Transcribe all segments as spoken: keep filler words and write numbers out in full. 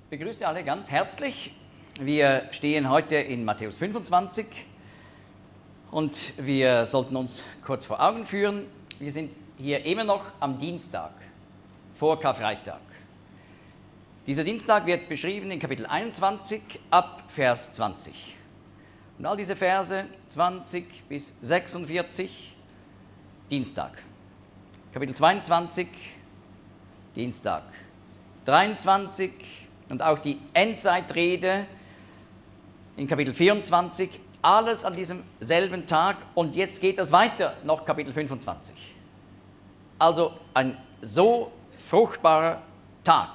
begrüße alle ganz herzlich. Wir stehen heute in Matthäus fünfundzwanzig und wir sollten uns kurz vor Augen führen. Wir sind hier immer noch am Dienstag vor Karfreitag. Dieser Dienstag wird beschrieben in Kapitel einundzwanzig ab Vers zwanzig. Und all diese Verse zwanzig bis sechsundvierzig, Dienstag. Kapitel zweiundzwanzig, Dienstag. dreiundzwanzig und auch die Endzeitrede in Kapitel vierundzwanzig, alles an diesem selben Tag. Und jetzt geht das weiter, noch Kapitel fünfundzwanzig. Also ein so fruchtbarer Tag.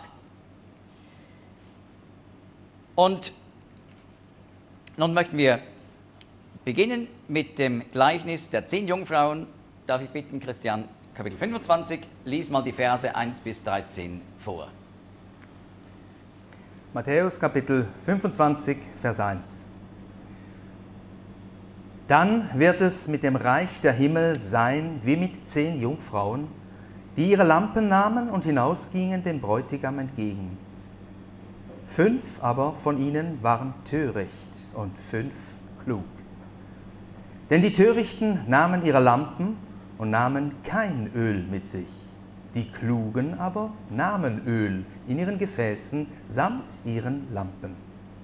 Und nun möchten wir beginnen mit dem Gleichnis der zehn Jungfrauen. Darf ich bitten, Christian, Kapitel fünfundzwanzig, lies mal die Verse eins bis dreizehn vor. Matthäus Kapitel fünfundzwanzig, Vers eins. Dann wird es mit dem Reich der Himmel sein wie mit zehn Jungfrauen, die ihre Lampen nahmen und hinausgingen dem Bräutigam entgegen. Fünf aber von ihnen waren töricht und fünf klug. Denn die Törichten nahmen ihre Lampen und nahmen kein Öl mit sich. Die Klugen aber nahmen Öl in ihren Gefäßen samt ihren Lampen.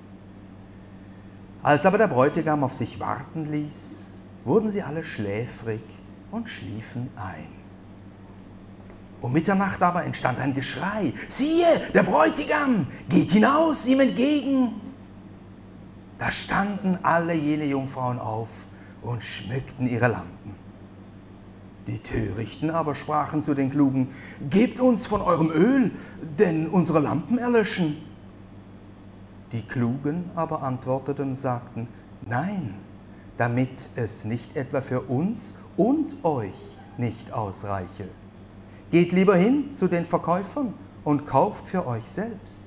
Als aber der Bräutigam auf sich warten ließ, wurden sie alle schläfrig und schliefen ein. Um Mitternacht aber entstand ein Geschrei: Siehe, der Bräutigam geht hinaus ihm entgegen! Da standen alle jene Jungfrauen auf und schmückten ihre Lampen. Die Törichten aber sprachen zu den Klugen: Gebt uns von eurem Öl, denn unsere Lampen erlöschen. Die Klugen aber antworteten und sagten: Nein, damit es nicht etwa für uns und euch nicht ausreiche. Geht lieber hin zu den Verkäufern und kauft für euch selbst.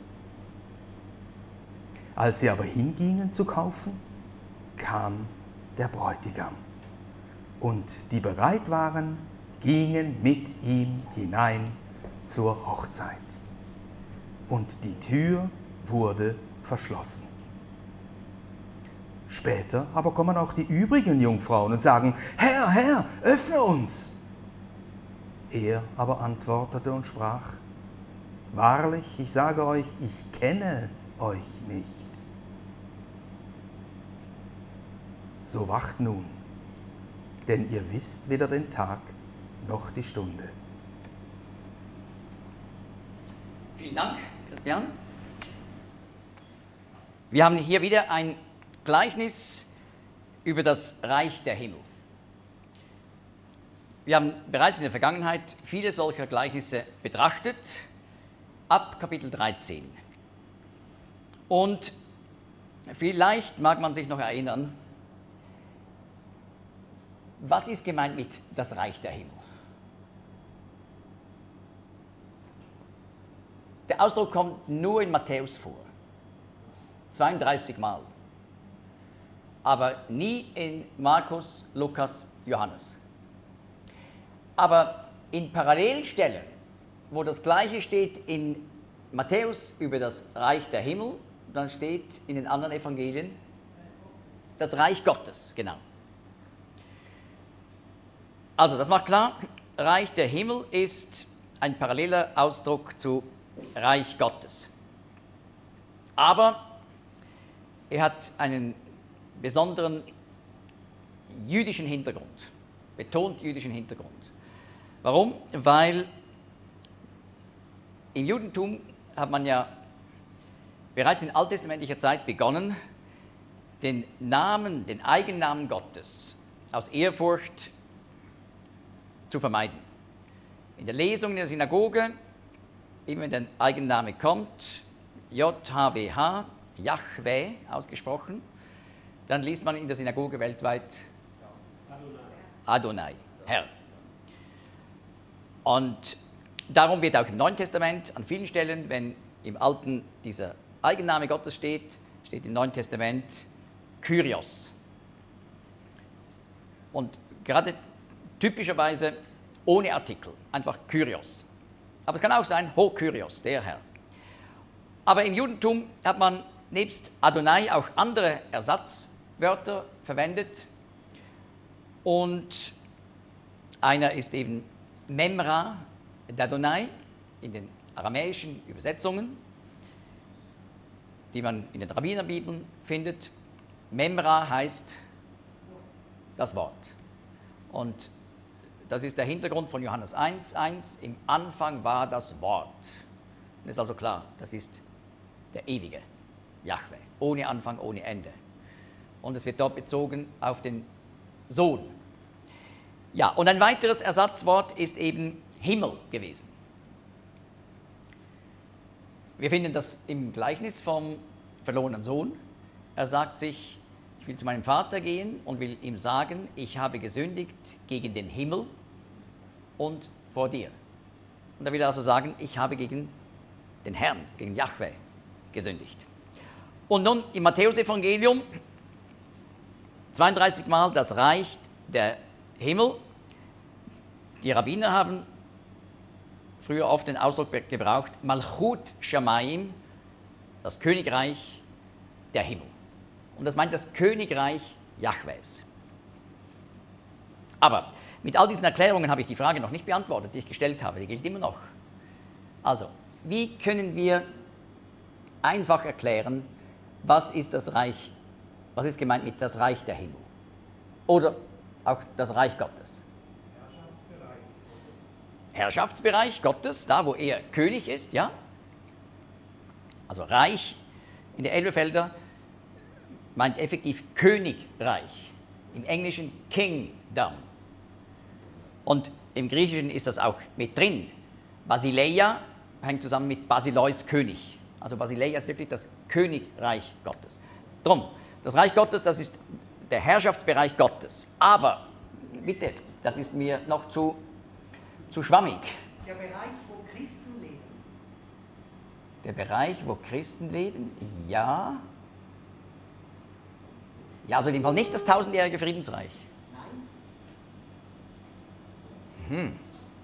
Als sie aber hingingen zu kaufen, kam der Bräutigam. Und die bereit waren, gingen mit ihm hinein zur Hochzeit. Und die Tür wurde verschlossen. Später aber kommen auch die übrigen Jungfrauen und sagen: Herr, Herr, öffne uns! Er aber antwortete und sprach: Wahrlich, ich sage euch, ich kenne euch nicht. So wacht nun, denn ihr wisst weder den Tag noch die Stunde. Vielen Dank, Christian. Wir haben hier wieder ein Gleichnis über das Reich der Himmel. Wir haben bereits in der Vergangenheit viele solcher Gleichnisse betrachtet, ab Kapitel dreizehn. Und vielleicht mag man sich noch erinnern, was ist gemeint mit das Reich der Himmel? Der Ausdruck kommt nur in Matthäus vor, zweiunddreißig Mal, aber nie in Markus, Lukas, Johannes. Aber in Parallelstellen, wo das Gleiche steht in Matthäus über das Reich der Himmel, dann steht in den anderen Evangelien das Reich Gottes, genau. Also, das macht klar, Reich der Himmel ist ein paralleler Ausdruck zu Reich Gottes. Aber er hat einen besonderen jüdischen Hintergrund, betont jüdischen Hintergrund. Warum? Weil im Judentum hat man ja bereits in alttestamentlicher Zeit begonnen, den Namen, den Eigennamen Gottes aus Ehrfurcht zu vermeiden. In der Lesung in der Synagoge, immer wenn der Eigenname kommt, J H W H, Jahwe ausgesprochen, dann liest man in der Synagoge weltweit Adonai, Herr. Und darum wird auch im Neuen Testament an vielen Stellen, wenn im Alten dieser Eigenname Gottes steht, steht im Neuen Testament Kyrios. Und gerade typischerweise ohne Artikel, einfach Kyrios. Aber es kann auch sein, Ho Kyrios, der Herr. Aber im Judentum hat man nebst Adonai auch andere Ersatzwörter verwendet. Und einer ist eben Memra d'Adonai in den aramäischen Übersetzungen, die man in den Rabbinerbibeln findet. Memra heißt das Wort. Und das ist der Hintergrund von Johannes eins, eins. Im Anfang war das Wort. Und ist also klar, das ist der ewige Jahwe, ohne Anfang, ohne Ende. Und es wird dort bezogen auf den Sohn. Ja, und ein weiteres Ersatzwort ist eben Himmel gewesen. Wir finden das im Gleichnis vom verlorenen Sohn. Er sagt sich, ich will zu meinem Vater gehen und will ihm sagen, ich habe gesündigt gegen den Himmel und vor dir. Und er will also sagen, ich habe gegen den Herrn, gegen Jahwe gesündigt. Und nun im Matthäusevangelium zweiunddreißig Mal das Reich der Himmel. Die Rabbiner haben früher oft den Ausdruck gebraucht, Malchut Shamayim, das Königreich der Himmel. Und das meint das Königreich Jahwes. Aber mit all diesen Erklärungen habe ich die Frage noch nicht beantwortet, die ich gestellt habe, die gilt immer noch. Also, wie können wir einfach erklären, was ist das Reich, was ist gemeint mit das Reich der Himmel? Oder auch das Reich Gottes? Herrschaftsbereich. Herrschaftsbereich Gottes, da wo er König ist, ja? Also Reich in der Elberfelder meint effektiv Königreich, im Englischen Kingdom. Und im Griechischen ist das auch mit drin. Basileia hängt zusammen mit Basileus König. Also Basileia ist wirklich das Königreich Gottes. Drum, das Reich Gottes, das ist der Herrschaftsbereich Gottes. Aber, bitte, das ist mir noch zu, zu schwammig. Der Bereich, wo Christen leben. Der Bereich, wo Christen leben, ja. Ja, also in dem Fall nicht das tausendjährige Friedensreich. Nein. Hm.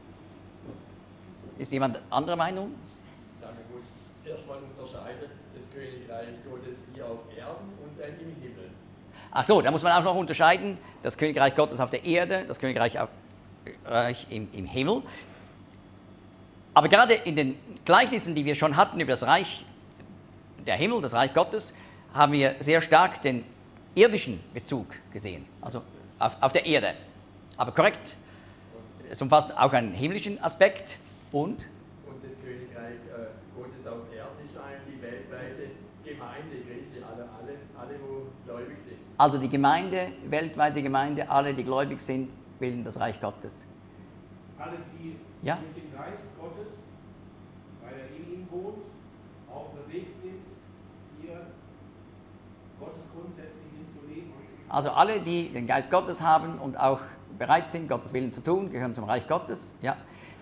Ist jemand anderer Meinung? Ja, man muss erstmal unterscheiden, das Königreich Gottes hier auf Erden und dann im Himmel. Ach so, da muss man auch noch unterscheiden, das Königreich Gottes auf der Erde, das Königreich auf, Reich im, im Himmel. Aber gerade in den Gleichnissen, die wir schon hatten über das Reich der Himmel, das Reich Gottes, haben wir sehr stark den irdischen Bezug gesehen, also auf, auf der Erde. Aber korrekt, es umfasst auch einen himmlischen Aspekt und? Und das Königreich äh, Gottes auf Erden ist eigentlich die weltweite Gemeinde Christi, alle, alle, alle, die gläubig sind. Also die Gemeinde, weltweite Gemeinde, alle, die gläubig sind, bilden das Reich Gottes. Alle, die Ja? durch den Geist Gottes, weil er in ihnen wohnt, auch bewegt sind, hier Gottes Grundsätze hinzuleben. Also alle, die den Geist Gottes haben und auch bereit sind, Gottes Willen zu tun, gehören zum Reich Gottes. Ja.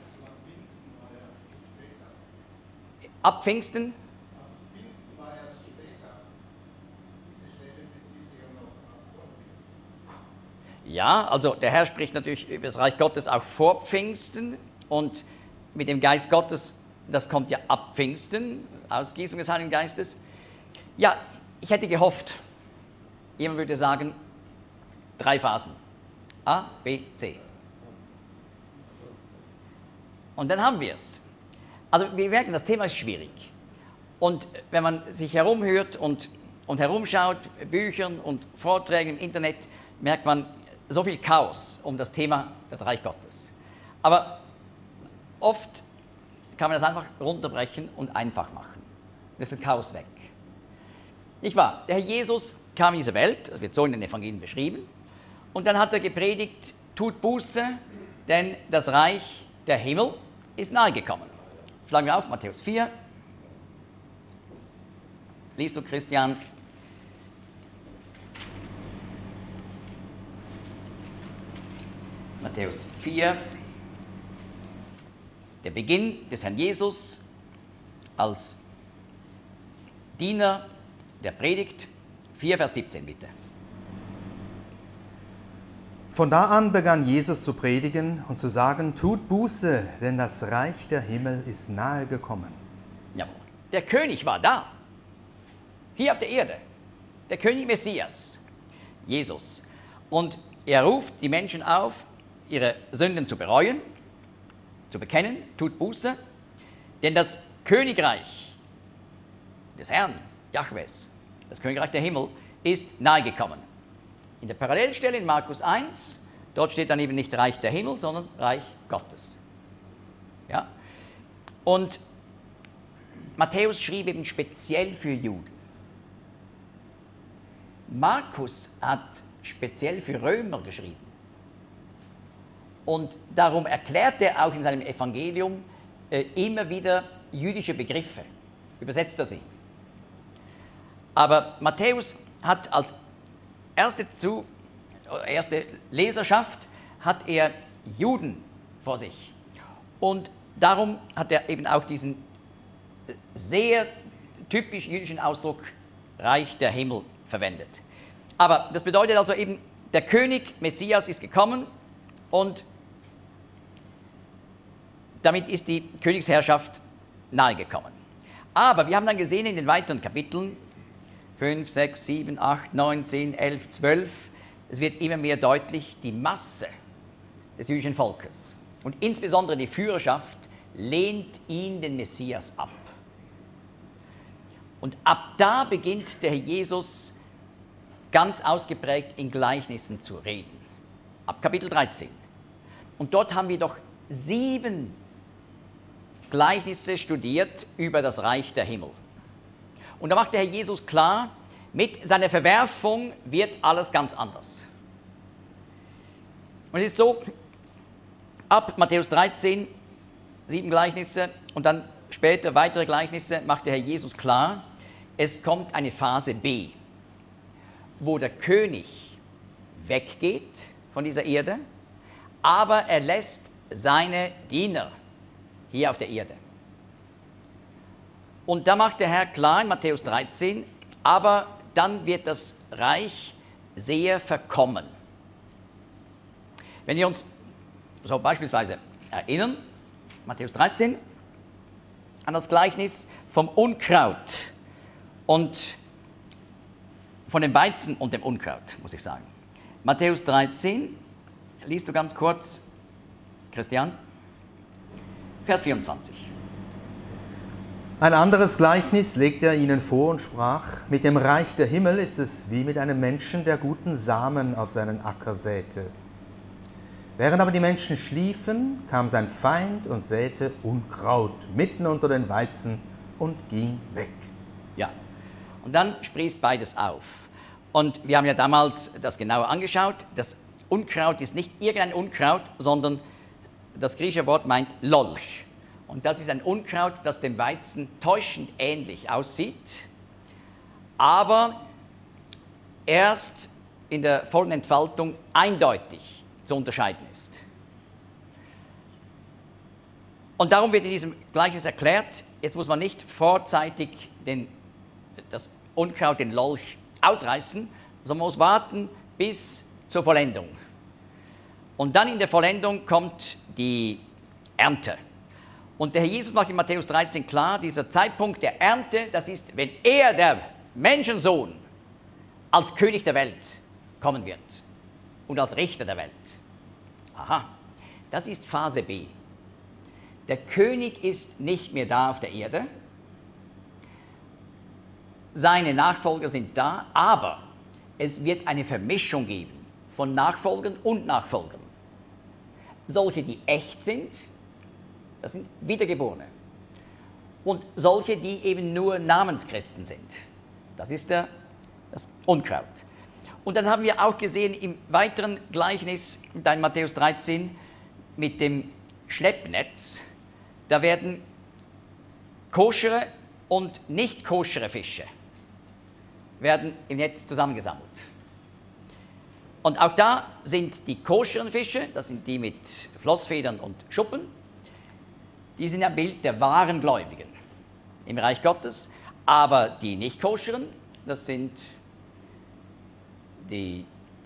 Ab Pfingsten? Pfingsten war erst später. Diese Stelle bezieht sich ja noch vor Pfingsten. Ja, also der Herr spricht natürlich über das Reich Gottes auch vor Pfingsten und mit dem Geist Gottes, das kommt ja ab Pfingsten, Ausgießung des Heiligen Geistes. Ja, ich hätte gehofft, jemand würde sagen, drei Phasen. A, B, C. Und dann haben wir es. Also wir merken, das Thema ist schwierig. Und wenn man sich herumhört und, und herumschaut, Büchern und Vorträgen im Internet, merkt man so viel Chaos um das Thema das Reich Gottes. Aber oft kann man das einfach runterbrechen und einfach machen. Das ist Chaos weg. Nicht wahr? Der Herr Jesus kam in diese Welt, das wird so in den Evangelien beschrieben, und dann hat er gepredigt, tut Buße, denn das Reich der Himmel ist nahe gekommen. Schlagen wir auf, Matthäus vier. Liest du, Christian? Matthäus vier. Der Beginn des Herrn Jesus als Diener der Predigt. vier, Vers siebzehn, bitte. Von da an begann Jesus zu predigen und zu sagen, tut Buße, denn das Reich der Himmel ist nahe gekommen. Jawohl. der König war da, hier auf der Erde, der König Messias, Jesus. Und er ruft die Menschen auf, ihre Sünden zu bereuen, zu bekennen, tut Buße, denn das Königreich des Herrn, Jahwes, das Königreich der Himmel, ist nahegekommen. In der Parallelstelle in Markus eins, dort steht dann eben nicht Reich der Himmel, sondern Reich Gottes. Ja? Und Matthäus schrieb eben speziell für Juden. Markus hat speziell für Römer geschrieben. Und darum erklärt er auch in seinem Evangelium äh, immer wieder jüdische Begriffe, übersetzt er sie. Aber Matthäus hat als erste, zu, erste Leserschaft hat er Juden vor sich. Und darum hat er eben auch diesen sehr typisch jüdischen Ausdruck Reich der Himmel verwendet. Aber das bedeutet also eben, der König Messias ist gekommen und damit ist die Königsherrschaft nahegekommen. Aber wir haben dann gesehen in den weiteren Kapiteln, fünf, sechs, sieben, acht, neun, zehn, elf, zwölf, es wird immer mehr deutlich, die Masse des jüdischen Volkes und insbesondere die Führerschaft lehnt ihn, den Messias, ab. Und ab da beginnt der Herr Jesus ganz ausgeprägt in Gleichnissen zu reden. Ab Kapitel dreizehn. Und dort haben wir doch sieben Gleichnisse studiert über das Reich der Himmel. Und da macht der Herr Jesus klar, mit seiner Verwerfung wird alles ganz anders. Und es ist so, ab Matthäus dreizehn, sieben Gleichnisse und dann später weitere Gleichnisse, macht der Herr Jesus klar, es kommt eine Phase B, wo der König weggeht von dieser Erde, aber er lässt seine Diener hier auf der Erde. Und da macht der Herr klar in Matthäus dreizehn, aber dann wird das Reich sehr verkommen. Wenn wir uns so beispielsweise erinnern, Matthäus dreizehn, an das Gleichnis vom Unkraut und von dem Weizen und dem Unkraut, muss ich sagen. Matthäus dreizehn, liest du ganz kurz, Christian, Vers vierundzwanzig. Ein anderes Gleichnis legte er ihnen vor und sprach, mit dem Reich der Himmel ist es wie mit einem Menschen, der guten Samen auf seinen Acker säte. Während aber die Menschen schliefen, kam sein Feind und säte Unkraut mitten unter den Weizen und ging weg. Ja, und dann sprießt beides auf. Und wir haben ja damals das genauer angeschaut. Das Unkraut ist nicht irgendein Unkraut, sondern das griechische Wort meint Lolch. Und das ist ein Unkraut, das dem Weizen täuschend ähnlich aussieht, aber erst in der vollen Entfaltung eindeutig zu unterscheiden ist. Und darum wird in diesem Gleichnis erklärt, jetzt muss man nicht vorzeitig den, das Unkraut, den Lolch, ausreißen, sondern man muss warten bis zur Vollendung. Und dann in der Vollendung kommt die Ernte. Und der Herr Jesus macht in Matthäus dreizehn klar, dieser Zeitpunkt der Ernte, das ist, wenn er, der Menschensohn, als König der Welt kommen wird und als Richter der Welt. Aha, das ist Phase B. Der König ist nicht mehr da auf der Erde, seine Nachfolger sind da, aber es wird eine Vermischung geben von Nachfolgern und Nachfolgern. Solche, die echt sind, das sind Wiedergeborene. Und solche, die eben nur Namenschristen sind. Das ist der, das Unkraut. Und dann haben wir auch gesehen im weiteren Gleichnis, da in Matthäus dreizehn, mit dem Schleppnetz, da werden koschere und nicht koschere Fische werden im Netz zusammengesammelt. Und auch da sind die koscheren Fische, das sind die mit Flossfedern und Schuppen, die sind ein Bild der wahren Gläubigen im Reich Gottes, aber die nicht koscheren, das sind die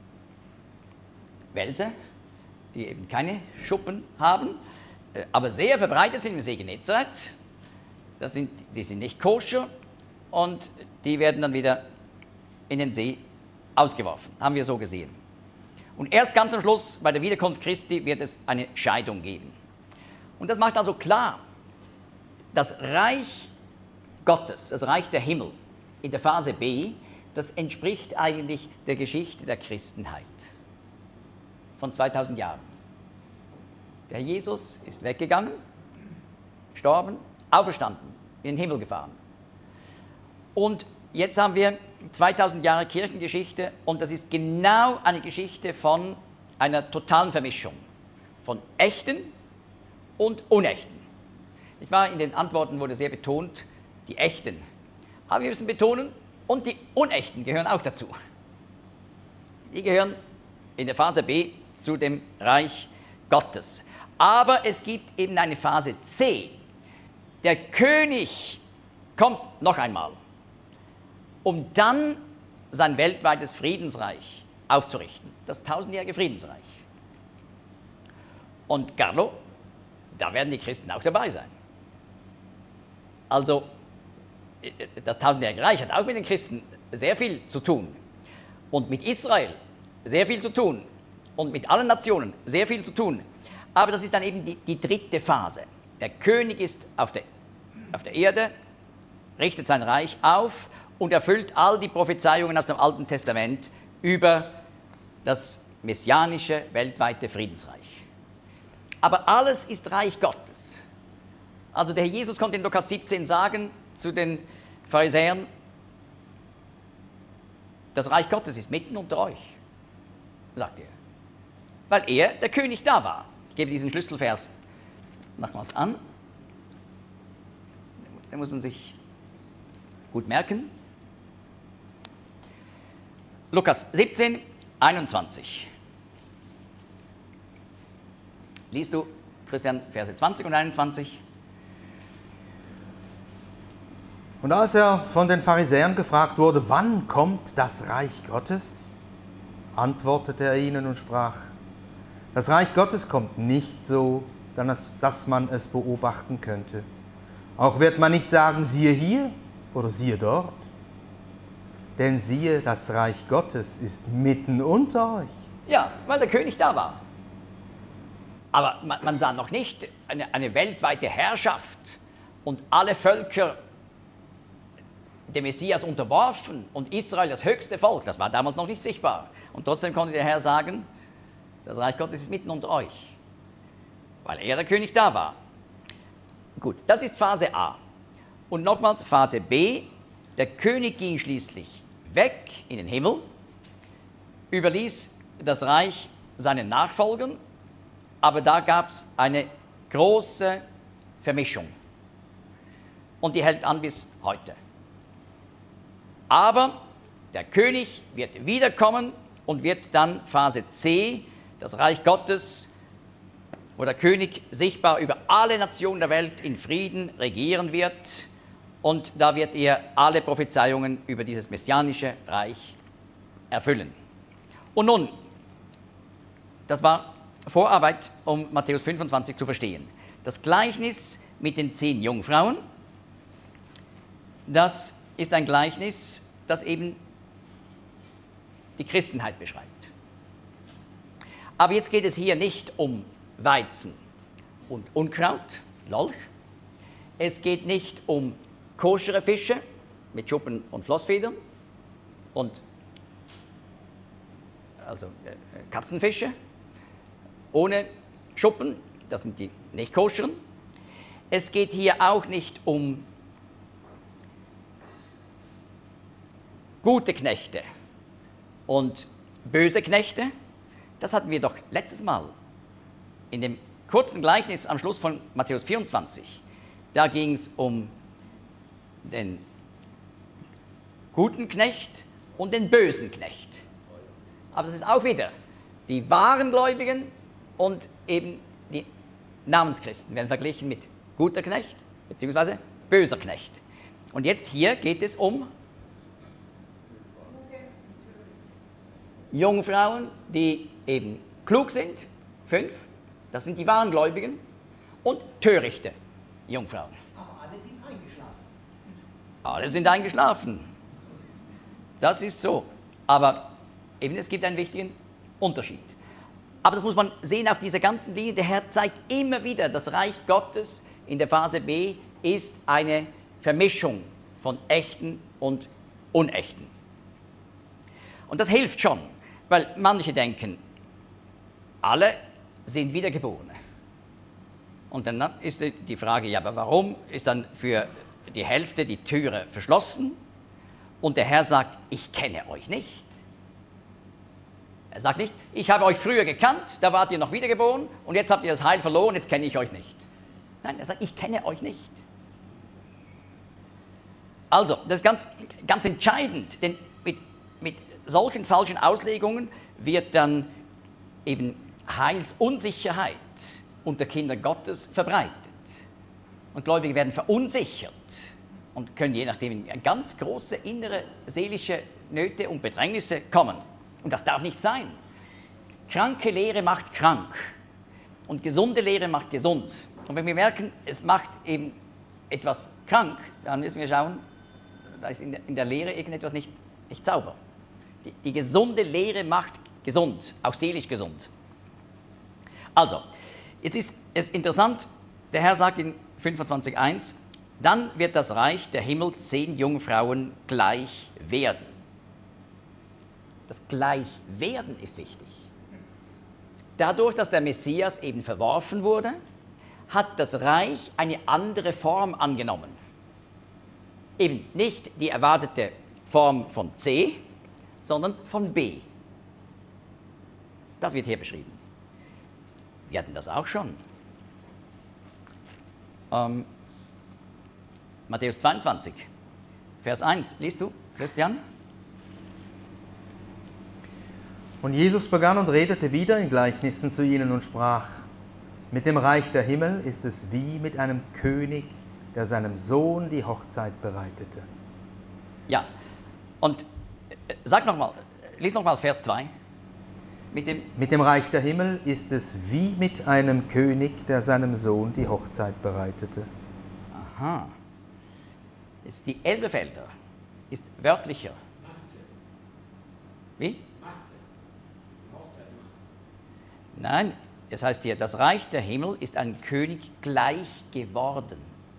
Welse, die eben keine Schuppen haben, aber sehr verbreitet sind im See Genezareth. das sind, die sind nicht koscher und die werden dann wieder in den See ausgeworfen. Haben wir so gesehen. Und erst ganz am Schluss, bei der Wiederkunft Christi, wird es eine Scheidung geben. Und das macht also klar, das Reich Gottes, das Reich der Himmel in der Phase B, das entspricht eigentlich der Geschichte der Christenheit von zweitausend Jahren. Der Herr Jesus ist weggegangen, gestorben, auferstanden, in den Himmel gefahren. Und jetzt haben wir zweitausend Jahre Kirchengeschichte und das ist genau eine Geschichte von einer totalen Vermischung von echten und unechten. Ich war in den Antworten wurde sehr betont, die echten. Aber wir müssen betonen, und die unechten gehören auch dazu. Die gehören in der Phase B zu dem Reich Gottes. Aber es gibt eben eine Phase C. Der König kommt noch einmal, um dann sein weltweites Friedensreich aufzurichten, das tausendjährige Friedensreich. Und Carlo, da werden die Christen auch dabei sein. Also, das tausendjährige Reich hat auch mit den Christen sehr viel zu tun und mit Israel sehr viel zu tun und mit allen Nationen sehr viel zu tun. Aber das ist dann eben die, die dritte Phase. Der König ist auf der, auf der Erde, richtet sein Reich auf und erfüllt all die Prophezeiungen aus dem Alten Testament über das messianische weltweite Friedensreich. Aber alles ist Reich Gottes. Also der Herr Jesus konnte in Lukas siebzehn sagen zu den Pharisäern, das Reich Gottes ist mitten unter euch, sagt er, weil er, der König, da war. Ich gebe diesen Schlüsselvers nochmals an, den muss man sich gut merken. Lukas siebzehn, einundzwanzig. Liest du, Christian, Verse zwanzig und einundzwanzig? Und als er von den Pharisäern gefragt wurde, wann kommt das Reich Gottes, antwortete er ihnen und sprach, das Reich Gottes kommt nicht so, dass man es beobachten könnte. Auch wird man nicht sagen, siehe hier oder siehe dort. Denn siehe, das Reich Gottes ist mitten unter euch. Ja, weil der König da war. Aber man, man sah noch nicht eine, eine weltweite Herrschaft und alle Völker dem Messias unterworfen und Israel das höchste Volk. Das war damals noch nicht sichtbar. Und trotzdem konnte der Herr sagen, das Reich Gottes ist mitten unter euch, weil er, der König, da war. Gut, das ist Phase A. Und nochmals Phase B, der König ging schließlich weg in den Himmel, überließ das Reich seinen Nachfolgern, aber da gab es eine große Vermischung. Und die hält an bis heute. Aber der König wird wiederkommen und wird dann Phase C, das Reich Gottes, wo der König sichtbar über alle Nationen der Welt in Frieden regieren wird. Und da wird er alle Prophezeiungen über dieses messianische Reich erfüllen. Und nun, das war Vorarbeit, um Matthäus fünfundzwanzig zu verstehen. Das Gleichnis mit den zehn Jungfrauen, das ist ein Gleichnis, das eben die Christenheit beschreibt. Aber jetzt geht es hier nicht um Weizen und Unkraut, Lolch. Es geht nicht um koschere Fische mit Schuppen und Flossfedern und also äh, Katzenfische ohne Schuppen, das sind die nicht koscheren. Es geht hier auch nicht um gute Knechte und böse Knechte. Das hatten wir doch letztes Mal in dem kurzen Gleichnis am Schluss von Matthäus vierundzwanzig. Da ging es um den guten Knecht und den bösen Knecht. Aber das ist auch wieder die wahren Gläubigen und eben die Namenschristen werden verglichen mit guter Knecht bzw. böser Knecht. Und jetzt hier geht es um Jungfrauen, die eben klug sind, fünf, das sind die wahren Gläubigen, und törichte Jungfrauen. Aber alle sind eingeschlafen. Alle sind eingeschlafen. Das ist so. Aber eben, es gibt einen wichtigen Unterschied. Aber das muss man sehen auf dieser ganzen Linie. Der Herr zeigt immer wieder, das Reich Gottes in der Phase B ist eine Vermischung von Echten und Unechten. Und das hilft schon, weil manche denken, alle sind Wiedergeborene. Und dann ist die Frage, ja, aber warum ist dann für die Hälfte die Türe verschlossen? Und der Herr sagt, ich kenne euch nicht. Er sagt nicht, ich habe euch früher gekannt, da wart ihr noch wiedergeboren und jetzt habt ihr das Heil verloren, jetzt kenne ich euch nicht. Nein, er sagt, ich kenne euch nicht. Also, das ist ganz, ganz entscheidend, denn mit, mit solchen falschen Auslegungen wird dann eben Heilsunsicherheit unter Kindern Gottes verbreitet. Und Gläubige werden verunsichert und können je nachdem in ganz große innere seelische Nöte und Bedrängnisse kommen. Und das darf nicht sein. Kranke Lehre macht krank und gesunde Lehre macht gesund. Und wenn wir merken, es macht eben etwas krank, dann müssen wir schauen, da ist in der, in der Lehre irgendetwas nicht, nicht sauber. Die, die gesunde Lehre macht gesund, auch seelisch gesund. Also, jetzt ist es interessant, der Herr sagt in fünfundzwanzig eins, dann wird das Reich der Himmel zehn Jungfrauen gleich werden. Das Gleichwerden ist wichtig. Dadurch, dass der Messias eben verworfen wurde, hat das Reich eine andere Form angenommen. Eben nicht die erwartete Form von C, sondern von B. Das wird hier beschrieben. Wir hatten das auch schon. Ähm, Matthäus zweiundzwanzig, Vers eins. Liest du, Christian? Und Jesus begann und redete wieder in Gleichnissen zu ihnen und sprach, mit dem Reich der Himmel ist es wie mit einem König, der seinem Sohn die Hochzeit bereitete. Ja, und äh, sag nochmal, lies nochmal Vers zwei. Mit dem, mit dem Reich der Himmel ist es wie mit einem König, der seinem Sohn die Hochzeit bereitete. Aha. Jetzt die Elberfelder ist wörtlicher. Wie? Nein, es heißt hier, das Reich der Himmel ist einem König gleich geworden.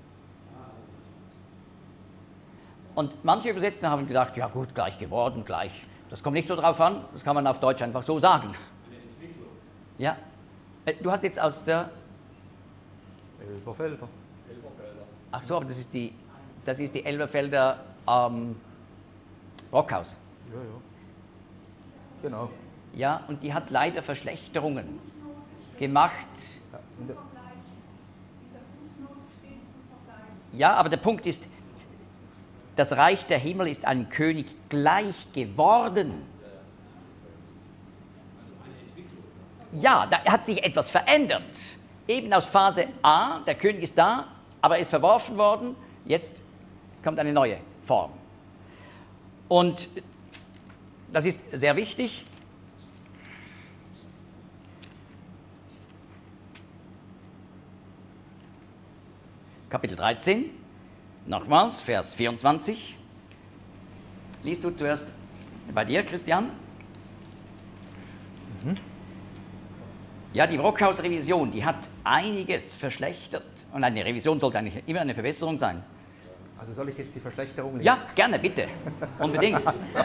Und manche Übersetzer haben gedacht, ja gut, gleich geworden, gleich. Das kommt nicht so drauf an, das kann man auf Deutsch einfach so sagen. Ja, du hast jetzt aus der... Elberfelder. Ach so, aber das ist die, das ist die Elberfelder ähm, Brockhaus. Ja, ja. Genau. Ja, und die hat leider Verschlechterungen gemacht. Ja, in der Ja, aber der Punkt ist, das Reich der Himmel ist einem König gleich geworden. Ja, da hat sich etwas verändert. Eben aus Phase A, der König ist da, aber er ist verworfen worden, jetzt kommt eine neue Form. Und das ist sehr wichtig. Kapitel dreizehn, nochmals, Vers vierundzwanzig. Liest du zuerst bei dir, Christian? Mhm. Ja, die Brockhaus-Revision, die hat einiges verschlechtert. Und eine Revision sollte eigentlich immer eine Verbesserung sein. Also soll ich jetzt die Verschlechterung lesen? Ja, gerne, bitte. Unbedingt.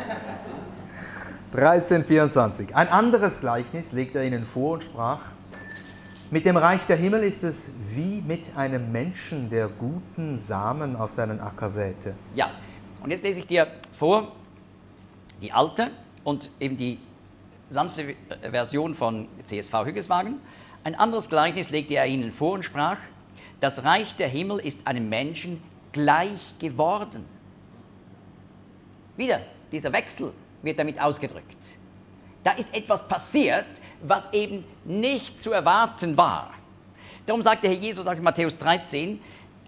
dreizehn vierundzwanzig. Ein anderes Gleichnis legt er ihnen vor und sprach, mit dem Reich der Himmel ist es wie mit einem Menschen, der guten Samen auf seinen Acker säte. Ja, und jetzt lese ich dir vor, die alte und eben die sanfte Version von C S V Hüggeswagen. Ein anderes Gleichnis legte er ihnen vor und sprach, das Reich der Himmel ist einem Menschen gleich geworden. Wieder, dieser Wechsel wird damit ausgedrückt. Da ist etwas passiert, was eben nicht zu erwarten war. Darum sagt der Herr Jesus auch in Matthäus dreizehn,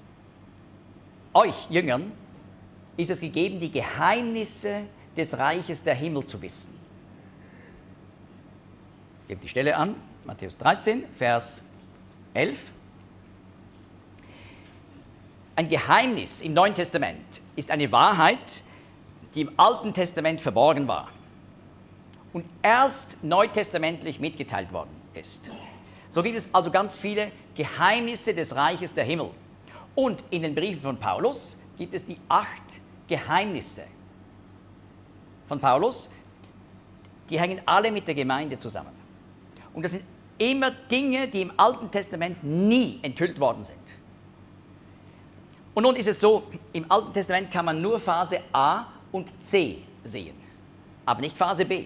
euch Jüngern ist es gegeben, die Geheimnisse des Reiches der Himmel zu wissen. Ich gebe die Stelle an, Matthäus dreizehn, Vers elf. ein Geheimnis im Neuen Testament ist eine Wahrheit, die im Alten Testament verborgen war und erst neutestamentlich mitgeteilt worden ist. So gibt es also ganz viele Geheimnisse des Reiches der Himmel. Und in den Briefen von Paulus gibt es die acht Geheimnisse von Paulus, die hängen alle mit der Gemeinde zusammen. Und das sind immer Dinge, die im Alten Testament nie enthüllt worden sind. Und nun ist es so, im Alten Testament kann man nur Phase A und C sehen, aber nicht Phase B.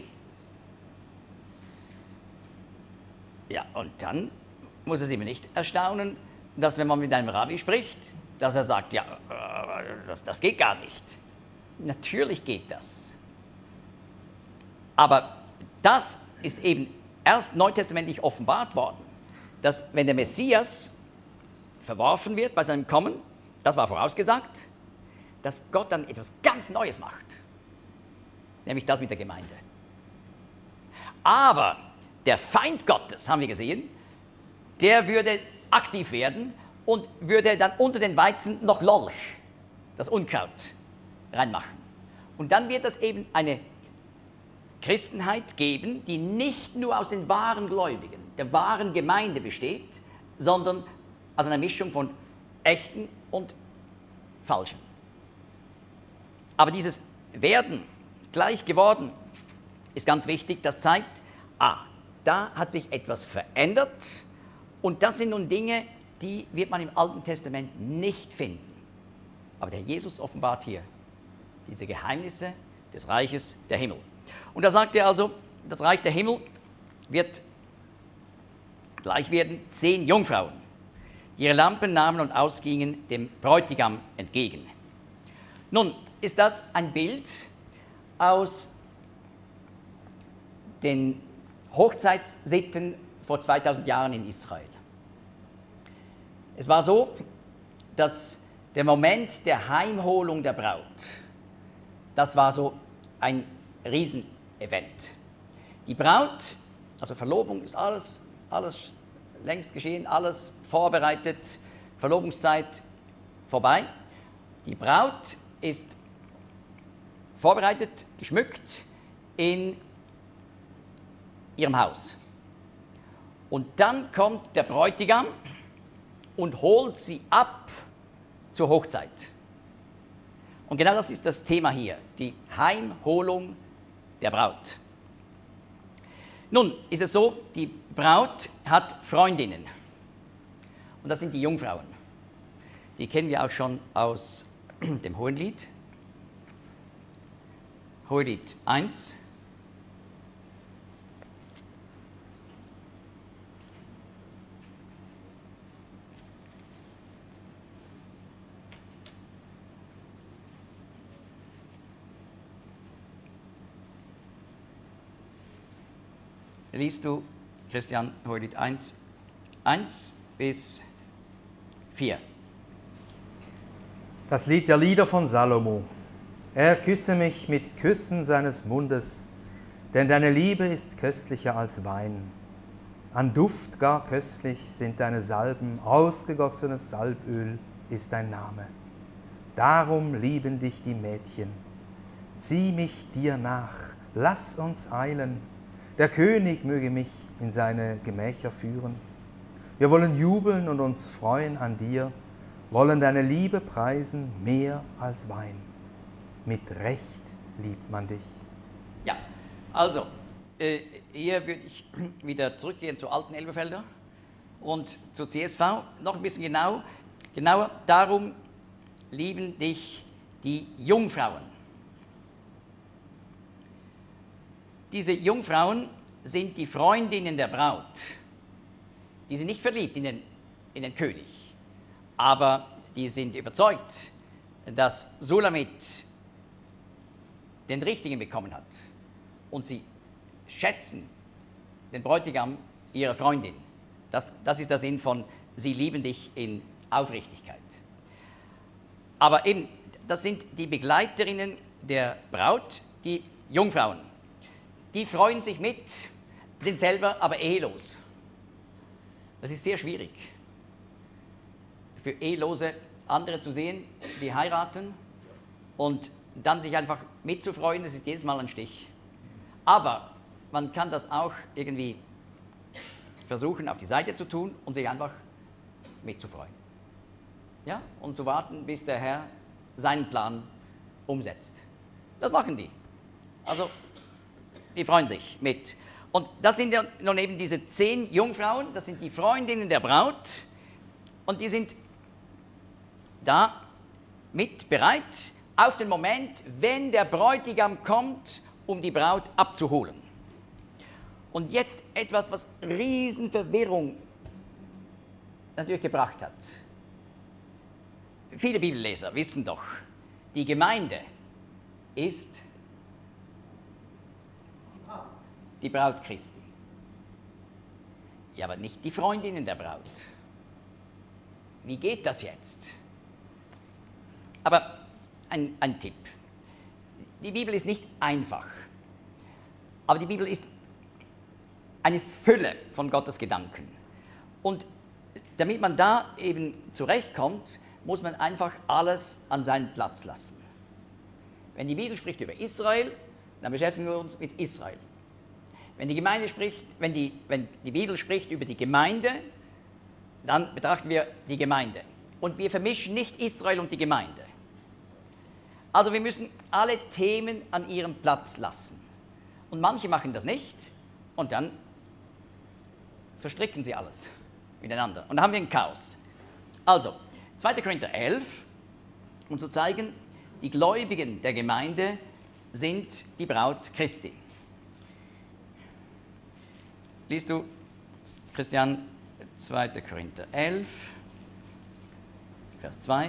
Ja, und dann muss es immer nicht erstaunen, dass wenn man mit einem Rabbi spricht, dass er sagt, ja, das, das geht gar nicht. Natürlich geht das. Aber das ist eben erst neutestamentlich offenbart worden, dass wenn der Messias verworfen wird bei seinem Kommen, das war vorausgesagt, dass Gott dann etwas ganz Neues macht, nämlich das mit der Gemeinde. Aber der Feind Gottes, haben wir gesehen, der würde aktiv werden und würde dann unter den Weizen noch Lolch, das Unkraut, reinmachen. Und dann wird es eben eine Christenheit geben, die nicht nur aus den wahren Gläubigen, der wahren Gemeinde besteht, sondern aus einer Mischung von echten und falschen. Aber dieses Werden, gleich geworden, ist ganz wichtig. Das zeigt, ah, da hat sich etwas verändert und das sind nun Dinge, die wird man im Alten Testament nicht finden. Aber der Jesus offenbart hier diese Geheimnisse des Reiches der Himmel. Und da sagt er also, das Reich der Himmel wird gleich werden zehn Jungfrauen, die ihre Lampen nahmen und ausgingen dem Bräutigam entgegen. Nun ist das ein Bild aus den Hochzeitssitten vor zweitausend Jahren in Israel. Es war so, dass der Moment der Heimholung der Braut, das war so ein Riesenevent. Die Braut, also Verlobung ist alles, alles längst geschehen, alles vorbereitet, Verlobungszeit vorbei. Die Braut ist vorbereitet, geschmückt in ihrem Haus. Und dann kommt der Bräutigam und holt sie ab zur Hochzeit. Und genau das ist das Thema hier, die Heimholung der Braut. Nun ist es so, die Braut hat Freundinnen. Und das sind die Jungfrauen. Die kennen wir auch schon aus dem Hohelied. Hohelied eins. Liest du, Christian, Hohelied eins, eins bis vier. Das Lied der Lieder von Salomo. Er küsse mich mit Küssen seines Mundes, denn deine Liebe ist köstlicher als Wein. An Duft gar köstlich sind deine Salben, ausgegossenes Salböl ist dein Name. Darum lieben dich die Mädchen. Zieh mich dir nach, lass uns eilen. Der König möge mich in seine Gemächer führen. Wir wollen jubeln und uns freuen an dir, wollen deine Liebe preisen mehr als Wein. Mit Recht liebt man dich. Ja, also, äh, hier würde ich wieder zurückgehen zu alten Elberfelder und zu C S V. Noch ein bisschen genau, genauer, darum lieben dich die Jungfrauen. Diese Jungfrauen sind die Freundinnen der Braut. Die sind nicht verliebt in den, in den König, aber die sind überzeugt, dass Sulamit den Richtigen bekommen hat. Und sie schätzen den Bräutigam ihrer Freundin. Das, das ist der Sinn von, sie lieben dich in Aufrichtigkeit. Aber eben, das sind die Begleiterinnen der Braut, die Jungfrauen. Die freuen sich mit, sind selber aber ehelos. Das ist sehr schwierig für Ehelose andere zu sehen, die heiraten und dann sich einfach mitzufreuen, das ist jedes Mal ein Stich. Aber man kann das auch irgendwie versuchen, auf die Seite zu tun und sich einfach mitzufreuen. Ja? Und zu warten, bis der Herr seinen Plan umsetzt. Das machen die. Also, die freuen sich mit. Und das sind ja nun eben diese zehn Jungfrauen, das sind die Freundinnen der Braut und die sind da mit bereit auf den Moment, wenn der Bräutigam kommt, um die Braut abzuholen. Und jetzt etwas, was Riesenverwirrung natürlich gebracht hat. Viele Bibelleser wissen doch, die Gemeinde ist die Braut Christi. Ja, aber nicht die Freundinnen der Braut. Wie geht das jetzt? Aber ein, ein Tipp. Die Bibel ist nicht einfach, aber die Bibel ist eine Fülle von Gottes Gedanken. Und damit man da eben zurechtkommt, muss man einfach alles an seinen Platz lassen. Wenn die Bibel spricht über Israel, dann beschäftigen wir uns mit Israel. Wenn die Gemeinde spricht, wenn die, wenn die Bibel spricht über die Gemeinde, dann betrachten wir die Gemeinde. Und wir vermischen nicht Israel und die Gemeinde. Also wir müssen alle Themen an ihrem Platz lassen. Und manche machen das nicht und dann verstricken sie alles miteinander. Und dann haben wir ein Chaos. Also, zweiter Korinther elf, um zu zeigen, die Gläubigen der Gemeinde sind die Braut Christi. Liest du, Christian, zweiter Korinther elf, Vers zwei.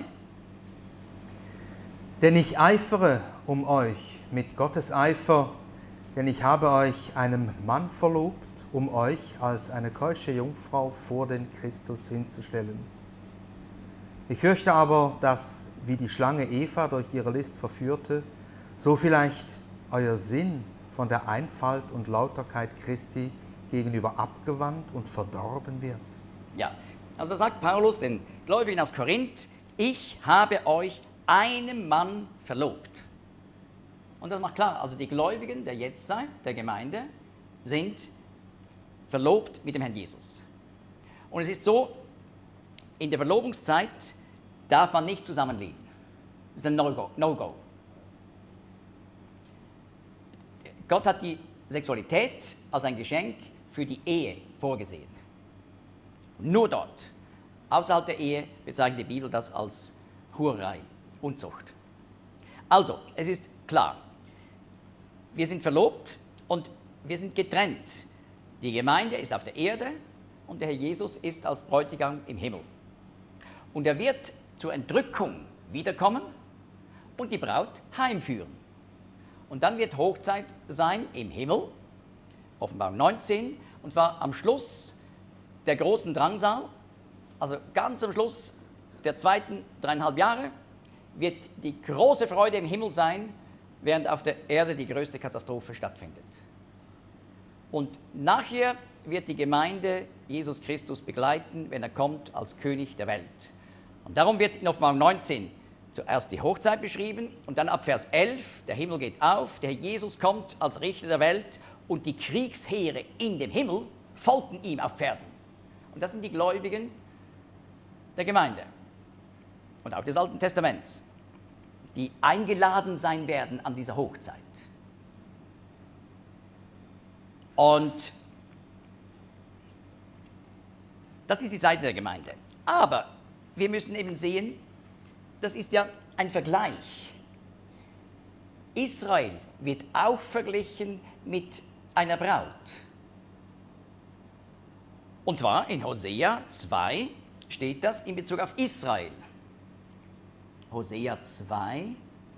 Denn ich eifere um euch mit Gottes Eifer, denn ich habe euch einem Mann verlobt, um euch als eine keusche Jungfrau vor den Christus hinzustellen. Ich fürchte aber, dass, wie die Schlange Eva durch ihre List verführte, so vielleicht euer Sinn von der Einfalt und Lauterkeit Christi gegenüber abgewandt und verdorben wird. Ja, also da sagt Paulus den Gläubigen aus Korinth, ich habe euch einem Mann verlobt. Und das macht klar, also die Gläubigen der Jetztzeit, der Gemeinde, sind verlobt mit dem Herrn Jesus. Und es ist so, in der Verlobungszeit darf man nicht zusammenleben. Das ist ein No-Go. No-Go. Gott hat die Sexualität als ein Geschenk für die Ehe vorgesehen. Nur dort. Außerhalb der Ehe bezeichnet die Bibel das als Hurerei, Unzucht. Also, es ist klar, wir sind verlobt und wir sind getrennt. Die Gemeinde ist auf der Erde und der Herr Jesus ist als Bräutigam im Himmel. Und er wird zur Entrückung wiederkommen und die Braut heimführen. Und dann wird Hochzeit sein im Himmel, Offenbarung neunzehn, und zwar am Schluss der großen Drangsal, also ganz am Schluss der zweiten dreieinhalb Jahre, wird die große Freude im Himmel sein, während auf der Erde die größte Katastrophe stattfindet. Und nachher wird die Gemeinde Jesus Christus begleiten, wenn er kommt als König der Welt. Und darum wird in Offenbarung neunzehn zuerst die Hochzeit beschrieben und dann ab Vers elf, der Himmel geht auf, der Herr Jesus kommt als Richter der Welt und die Kriegsheere in dem Himmel folgen ihm auf Pferden. Und das sind die Gläubigen der Gemeinde und auch des Alten Testaments, die eingeladen sein werden an dieser Hochzeit. Und das ist die Seite der Gemeinde. Aber wir müssen eben sehen, das ist ja ein Vergleich. Israel wird auch verglichen mit einer Braut. Und zwar in Hosea zwei steht das in Bezug auf Israel. Hosea zwei.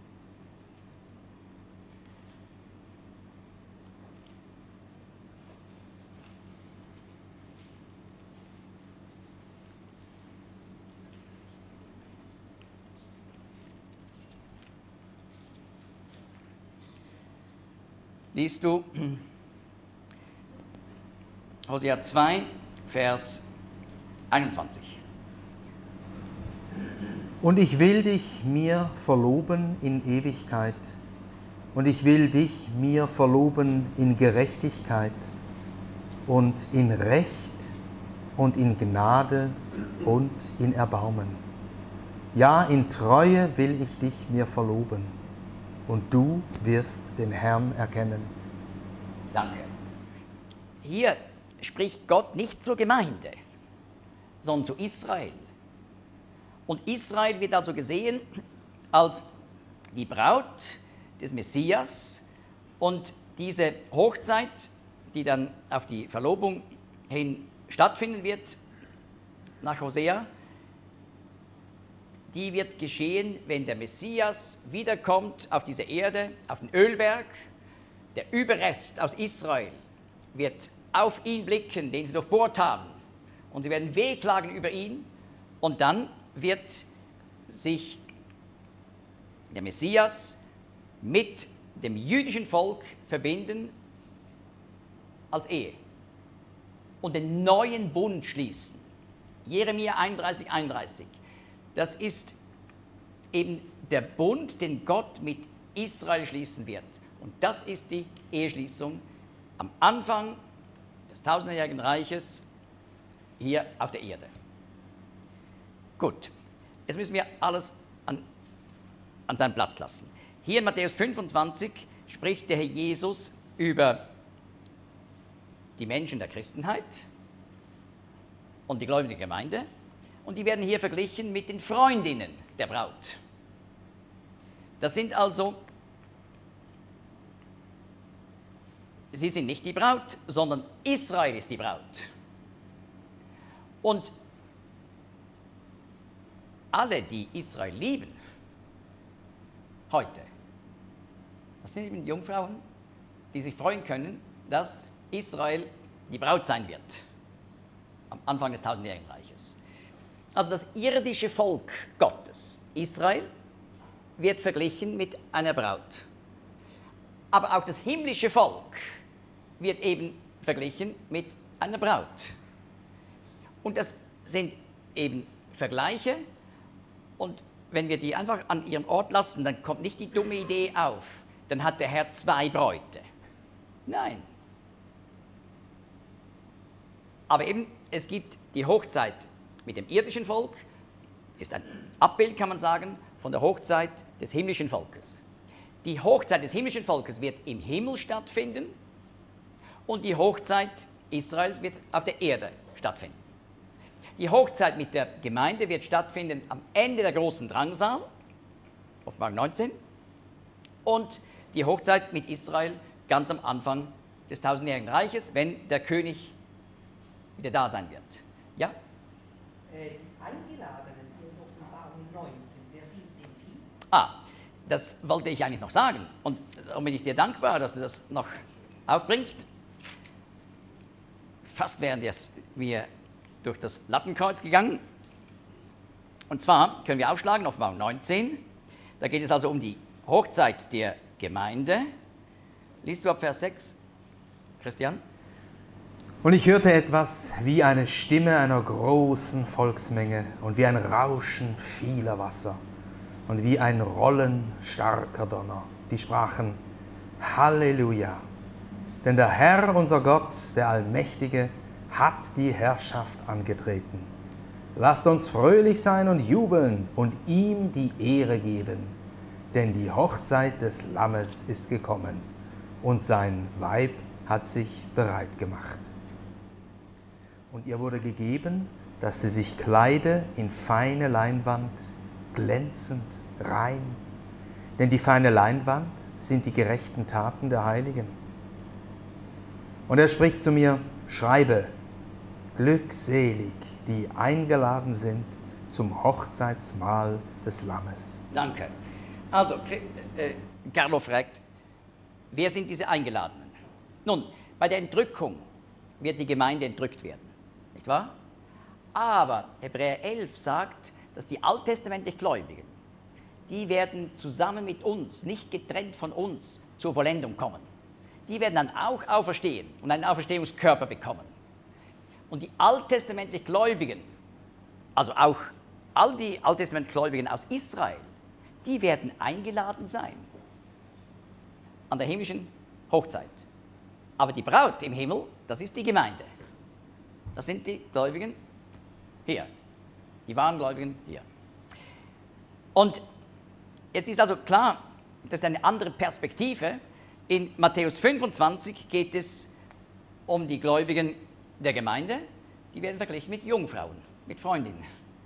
Liest du Hosea zwei, Vers einundzwanzig. Und ich will dich mir verloben in Ewigkeit. Und ich will dich mir verloben in Gerechtigkeit und in Recht und in Gnade und in Erbarmen. Ja, in Treue will ich dich mir verloben. Und du wirst den Herrn erkennen. Danke. Hier spricht Gott nicht zur Gemeinde, sondern zu Israel. Und Israel wird also gesehen als die Braut des Messias und diese Hochzeit, die dann auf die Verlobung hin stattfinden wird, nach Hosea, die wird geschehen, wenn der Messias wiederkommt auf diese Erde, auf den Ölberg. Der Überrest aus Israel wird auf ihn blicken, den sie durchbohrt haben. Und sie werden wehklagen über ihn. Und dann wird sich der Messias mit dem jüdischen Volk verbinden als Ehe und den neuen Bund schließen. Jeremia einunddreißig, einunddreißig. Das ist eben der Bund, den Gott mit Israel schließen wird. Und das ist die Eheschließung am Anfang des tausendjährigen Reiches hier auf der Erde. Gut, jetzt müssen wir alles an, an seinen Platz lassen. Hier in Matthäus fünfundzwanzig spricht der Herr Jesus über die Menschen der Christenheit und die gläubige Gemeinde. Und die werden hier verglichen mit den Freundinnen der Braut. Das sind also, sie sind nicht die Braut, sondern Israel ist die Braut. Und alle, die Israel lieben, heute, das sind eben Jungfrauen, die sich freuen können, dass Israel die Braut sein wird, am Anfang des tausendjährigen Reiches. Also das irdische Volk Gottes, Israel, wird verglichen mit einer Braut. Aber auch das himmlische Volk wird eben verglichen mit einer Braut. Und das sind eben Vergleiche. Und wenn wir die einfach an ihrem Ort lassen, dann kommt nicht die dumme Idee auf, dann hat der Herr zwei Bräute. Nein. Aber eben, es gibt die Hochzeit mit dem irdischen Volk, ist ein Abbild, kann man sagen, von der Hochzeit des himmlischen Volkes. Die Hochzeit des himmlischen Volkes wird im Himmel stattfinden und die Hochzeit Israels wird auf der Erde stattfinden. Die Hochzeit mit der Gemeinde wird stattfinden am Ende der großen Drangsal, Offenbarung neunzehn, und die Hochzeit mit Israel ganz am Anfang des tausendjährigen Reiches, wenn der König wieder da sein wird. Ja? Äh, die Eingeladenen in Offenbarung neunzehn, wer sind denn die? Ah, das wollte ich eigentlich noch sagen. Und darum bin ich dir dankbar, dass du das noch aufbringst. Fast wären wir durch das Lattenkreuz gegangen. Und zwar können wir aufschlagen, Offenbarung neunzehn. Da geht es also um die Hochzeit der Gemeinde. Liest du ab Vers sechs, Christian? Und ich hörte etwas wie eine Stimme einer großen Volksmenge und wie ein Rauschen vieler Wasser und wie ein Rollen starker Donner. Die sprachen: Halleluja! Denn der Herr, unser Gott, der Allmächtige, hat die Herrschaft angetreten. Lasst uns fröhlich sein und jubeln und ihm die Ehre geben, denn die Hochzeit des Lammes ist gekommen und sein Weib hat sich bereit gemacht. Und ihr wurde gegeben, dass sie sich kleide in feine Leinwand, glänzend, rein. Denn die feine Leinwand sind die gerechten Taten der Heiligen. Und er spricht zu mir: Schreibe, glückselig, die eingeladen sind zum Hochzeitsmahl des Lammes. Danke. Also, äh, Carlo fragt, wer sind diese Eingeladenen? Nun, bei der Entrückung wird die Gemeinde entrückt werden, nicht wahr? Aber Hebräer elf sagt, dass die alttestamentlich Gläubigen, die werden zusammen mit uns, nicht getrennt von uns, zur Vollendung kommen. Die werden dann auch auferstehen und einen Auferstehungskörper bekommen. Und die alttestamentlich Gläubigen, also auch all die Alttestamentgläubigen aus Israel, die werden eingeladen sein an der himmlischen Hochzeit. Aber die Braut im Himmel, das ist die Gemeinde. Das sind die Gläubigen hier, die wahren Gläubigen hier. Und jetzt ist also klar, das ist eine andere Perspektive. In Matthäus fünfundzwanzig geht es um die Gläubigen der Gemeinde, die werden verglichen mit Jungfrauen, mit Freundinnen.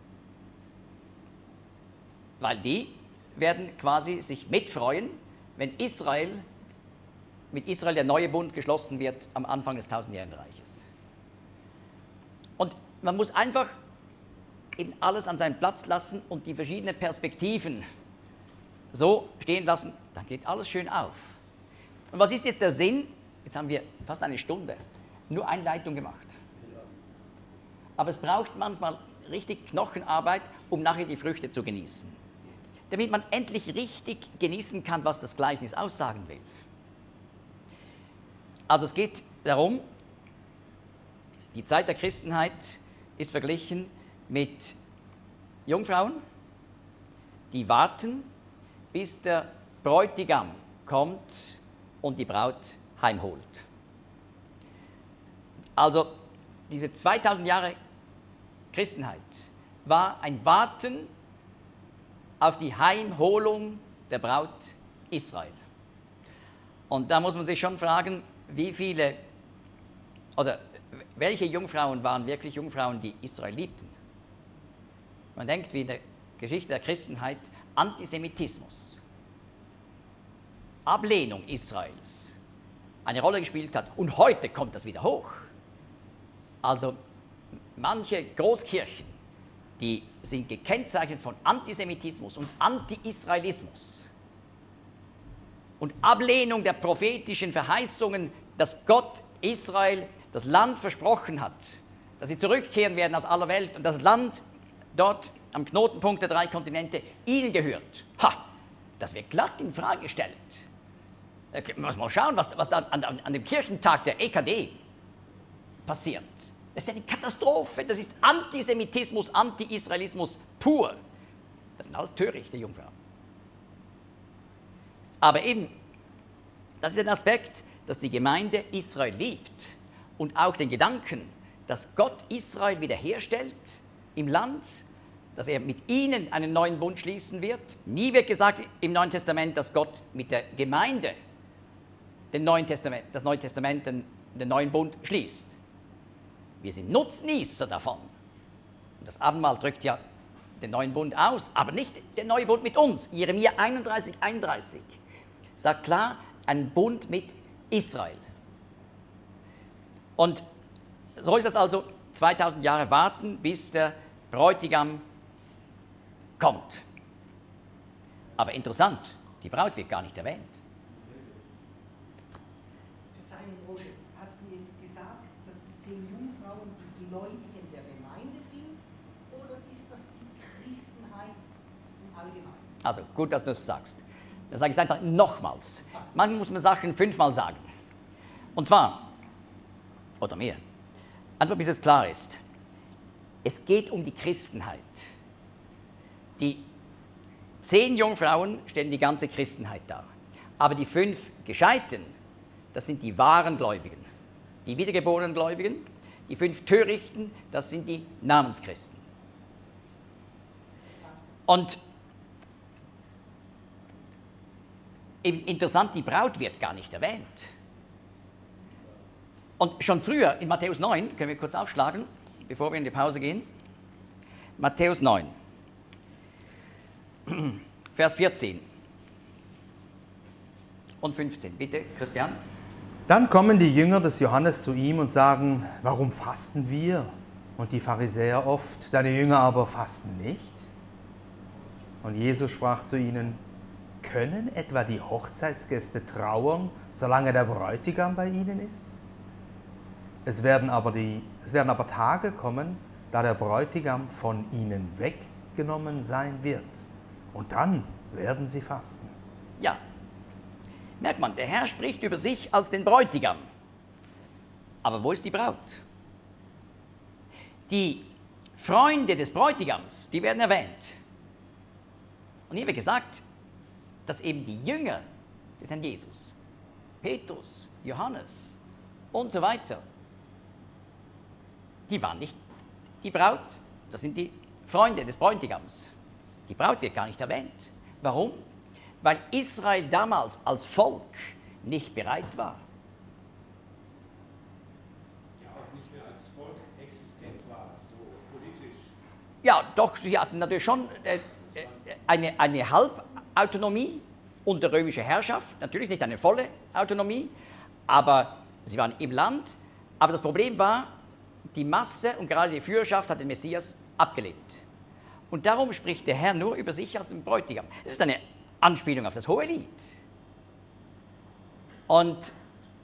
Weil die werden quasi sich mitfreuen, wenn Israel, mit Israel der neue Bund geschlossen wird am Anfang des tausendjährigen Reiches. Und man muss einfach eben alles an seinen Platz lassen und die verschiedenen Perspektiven so stehen lassen, dann geht alles schön auf. Und was ist jetzt der Sinn? Jetzt haben wir fast eine Stunde nur Einleitung gemacht. Aber es braucht manchmal richtig Knochenarbeit, um nachher die Früchte zu genießen. Damit man endlich richtig genießen kann, was das Gleichnis aussagen will. Also es geht darum, die Zeit der Christenheit ist verglichen mit Jungfrauen, die warten, bis der Bräutigam kommt und die Braut heimholt. Also diese zweitausend Jahre Christenheit war ein Warten auf die Heimholung der Braut Israel. Und da muss man sich schon fragen, wie viele oder welche Jungfrauen waren wirklich Jungfrauen, die Israel liebten. Man denkt, wie in der Geschichte der Christenheit, Antisemitismus, Ablehnung Israels eine Rolle gespielt hat. Und heute kommt das wieder hoch. Also manche Großkirchen, die sind gekennzeichnet von Antisemitismus und Anti-Israelismus und Ablehnung der prophetischen Verheißungen, dass Gott Israel das Land versprochen hat, dass sie zurückkehren werden aus aller Welt und das Land dort am Knotenpunkt der drei Kontinente ihnen gehört. Ha, das wird glatt in Frage gestellt. Da muss man schauen, was, was da an, an dem Kirchentag der E K D passiert. Das ist eine Katastrophe, das ist Antisemitismus, Anti-Israelismus pur. Das sind alles törichte Jungfrauen. Aber eben, das ist ein Aspekt, dass die Gemeinde Israel liebt und auch den Gedanken, dass Gott Israel wiederherstellt im Land, dass er mit ihnen einen neuen Bund schließen wird. Nie wird gesagt im Neuen Testament, dass Gott mit der Gemeinde den Neuen Testament, das Neue Testament, den, den neuen Bund schließt. Wir sind Nutznießer davon. Und das Abendmahl drückt ja den neuen Bund aus, aber nicht den neuen Bund mit uns. Jeremia einunddreißig, einunddreißig sagt klar, ein Bund mit Israel. Und so ist es also, zweitausend Jahre warten, bis der Bräutigam kommt. Aber interessant, die Braut wird gar nicht erwähnt. Verzeihung, Roger, hast du jetzt gesagt, dass die zehn Jungfrauen die Gläubigen der Gemeinde sind, oder ist das die Christenheit im Allgemeinen? Also gut, dass du es sagst. Dann sage ich es einfach nochmals. Manchmal muss man Sachen fünfmal sagen. Und zwar, oder mehr, einfach bis es klar ist, es geht um die Christenheit. Die zehn Jungfrauen stellen die ganze Christenheit dar. Aber die fünf Gescheiten, das sind die wahren Gläubigen, die wiedergeborenen Gläubigen. Die fünf Törichten, das sind die Namenschristen. Und interessant, die Braut wird gar nicht erwähnt. Und schon früher, in Matthäus neun, können wir kurz aufschlagen, bevor wir in die Pause gehen. Matthäus neun, Vers vierzehn und fünfzehn. Bitte, Christian. Dann kommen die Jünger des Johannes zu ihm und sagen, warum fasten wir? Und die Pharisäer oft, deine Jünger aber fasten nicht. Und Jesus sprach zu ihnen, können etwa die Hochzeitsgäste trauern, solange der Bräutigam bei ihnen ist? Es werden aber, die, es werden aber Tage kommen, da der Bräutigam von ihnen weggenommen sein wird. Und dann werden sie fasten. Ja, merkt man, der Herr spricht über sich als den Bräutigam. Aber wo ist die Braut? Die Freunde des Bräutigams, die werden erwähnt. Und hier wird gesagt, dass eben die Jünger des Herrn Jesus, Petrus, Johannes und so weiter, die waren nicht die Braut, das sind die Freunde des Bräutigams. Die Braut wird gar nicht erwähnt. Warum? Weil Israel damals als Volk nicht bereit war. Ja, auch nicht mehr als Volk existent war, so politisch. Ja, doch, sie hatten natürlich schon äh, eine, eine Halbautonomie unter römischer Herrschaft, natürlich nicht eine volle Autonomie, aber sie waren im Land. Aber das Problem war, die Masse und gerade die Führerschaft hat den Messias abgelehnt. Und darum spricht der Herr nur über sich als den Bräutigam. Das ist eine Anspielung auf das Hohelied. Und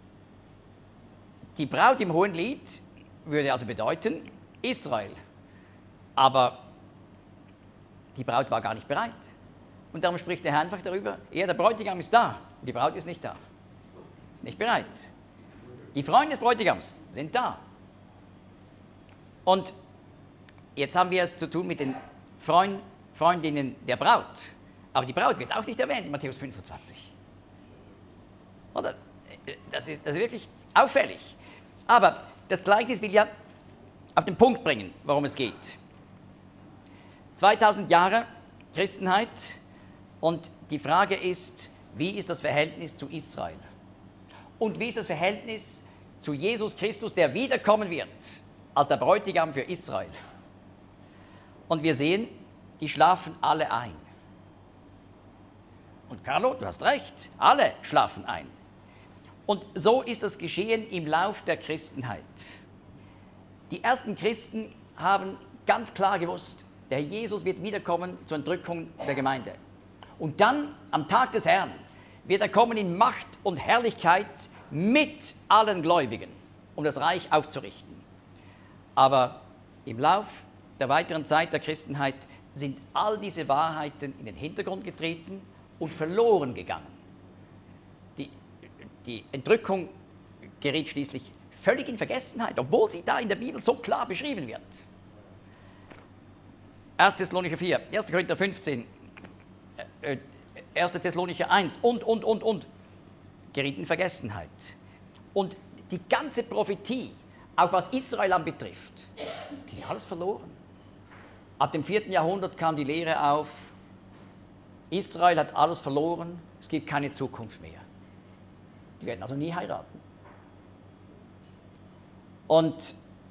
die Braut im Hohelied würde also bedeuten Israel. Aber die Braut war gar nicht bereit. Und darum spricht der Herr einfach darüber, er, der Bräutigam, ist da, die Braut ist nicht da. Nicht bereit. Die Freunde des Bräutigams sind da. Und jetzt haben wir es zu tun mit den Freund, Freundinnen der Braut. Aber die Braut wird auch nicht erwähnt in Matthäus fünfundzwanzig. Oder? Das ist, das ist wirklich auffällig. Aber das Gleichnis will ja auf den Punkt bringen, worum es geht. zweitausend Jahre Christenheit und die Frage ist, wie ist das Verhältnis zu Israel? Und wie ist das Verhältnis zu Jesus Christus, der wiederkommen wird, als der Bräutigam für Israel? Und wir sehen, die schlafen alle ein. Und Carlo, du hast recht, alle schlafen ein. Und so ist das geschehen im Lauf der Christenheit. Die ersten Christen haben ganz klar gewusst, der Jesus wird wiederkommen zur Entrückung der Gemeinde. Und dann, am Tag des Herrn, wird er kommen in Macht und Herrlichkeit mit allen Gläubigen, um das Reich aufzurichten. Aber im Lauf der weiteren Zeit der Christenheit sind all diese Wahrheiten in den Hintergrund getreten und verloren gegangen. Die, die Entrückung geriet schließlich völlig in Vergessenheit, obwohl sie da in der Bibel so klar beschrieben wird. erster Thessalonicher vier, erster Korinther fünfzehn, äh, erster Thessalonicher eins und, und, und, und, geriet in Vergessenheit. Und die ganze Prophetie, auch was Israel anbetrifft, ging alles verloren. Ab dem vierten Jahrhundert kam die Lehre auf, Israel hat alles verloren, es gibt keine Zukunft mehr. Die werden also nie heiraten. Und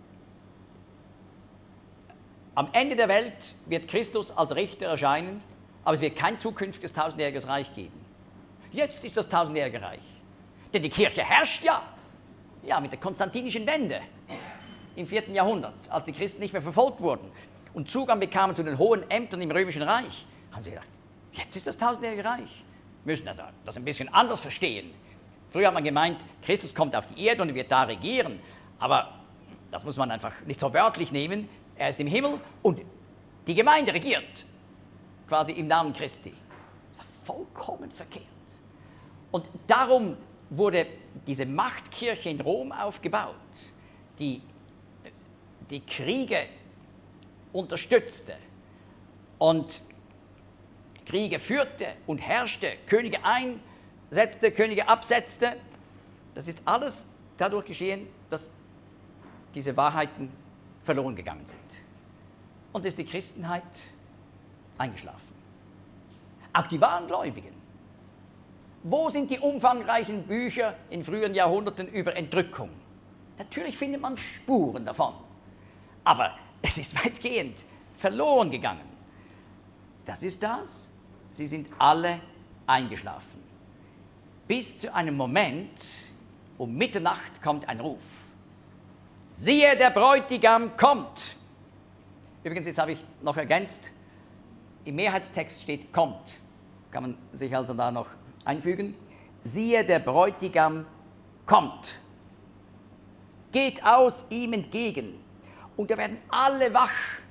am Ende der Welt wird Christus als Richter erscheinen, aber es wird kein zukünftiges tausendjähriges Reich geben. Jetzt ist das tausendjährige Reich. Denn die Kirche herrscht ja, ja mit der konstantinischen Wende im vierten Jahrhundert, als die Christen nicht mehr verfolgt wurden und Zugang bekamen zu den hohen Ämtern im Römischen Reich, haben sie gedacht, jetzt ist das tausendjährige Reich. Wir müssen also das ein bisschen anders verstehen. Früher hat man gemeint, Christus kommt auf die Erde und wird da regieren, aber das muss man einfach nicht so wörtlich nehmen. Er ist im Himmel und die Gemeinde regiert, quasi im Namen Christi. Vollkommen verkehrt. Und darum wurde diese Machtkirche in Rom aufgebaut, die die Kriege unterstützte und Kriege führte und herrschte, Könige einsetzte, Könige absetzte. Das ist alles dadurch geschehen, dass diese Wahrheiten verloren gegangen sind. Und ist die Christenheit eingeschlafen. Auch die wahren Gläubigen. Wo sind die umfangreichen Bücher in früheren Jahrhunderten über Entrückung? Natürlich findet man Spuren davon. Aber es ist weitgehend verloren gegangen. Das ist das. Sie sind alle eingeschlafen. Bis zu einem Moment, um Mitternacht kommt ein Ruf. Siehe, der Bräutigam kommt. Übrigens, jetzt habe ich noch ergänzt, im Mehrheitstext steht kommt. Kann man sich also da noch einfügen. Siehe, der Bräutigam kommt. Geht aus ihm entgegen. Und da werden alle wach.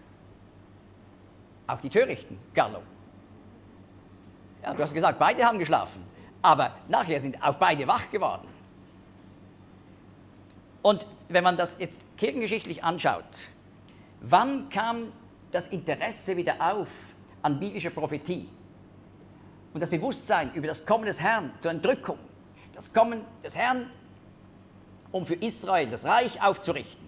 Auch die Törichten, Carlo. Ja, du hast gesagt, beide haben geschlafen. Aber nachher sind auch beide wach geworden. Und wenn man das jetzt kirchengeschichtlich anschaut, Wann kam das Interesse wieder auf an biblischer Prophetie und das Bewusstsein über das Kommen des Herrn zur Entrückung, das Kommen des Herrn, um für Israel das Reich aufzurichten?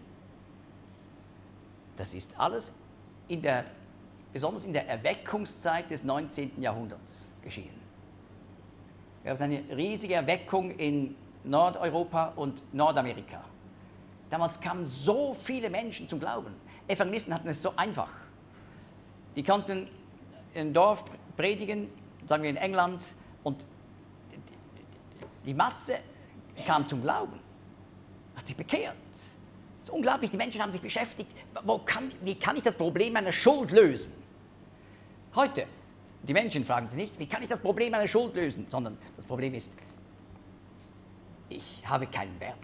Das ist alles in der, besonders in der Erweckungszeit des neunzehnten Jahrhunderts geschehen. Es gab eine riesige Erweckung in Nordeuropa und Nordamerika. Damals kamen so viele Menschen zum Glauben. Evangelisten hatten es so einfach. Die konnten in ein Dorf predigen, sagen wir in England, und die Masse kam zum Glauben, hat sich bekehrt. Das ist unglaublich, die Menschen haben sich beschäftigt, wo kann, wie kann ich das Problem meiner Schuld lösen? Heute, die Menschen fragen sich nicht, wie kann ich das Problem meiner Schuld lösen, sondern das Problem ist, ich habe keinen Wert.